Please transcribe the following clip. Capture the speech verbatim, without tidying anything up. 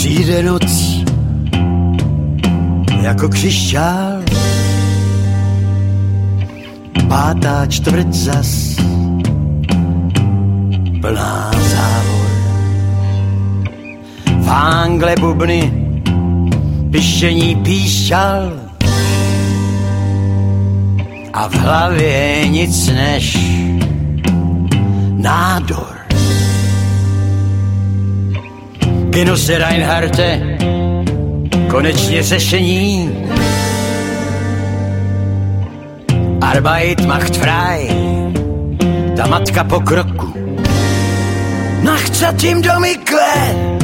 Přijde noc jako křišťál, pátá čtvrť zas, plná závor. Fángle bubny, pištění píšťal a v hlavě nic než nádor. Genose Reinharte, konečně řešení. Arbeit macht frei, ta matka pokroku. Nachcat jim do mykle,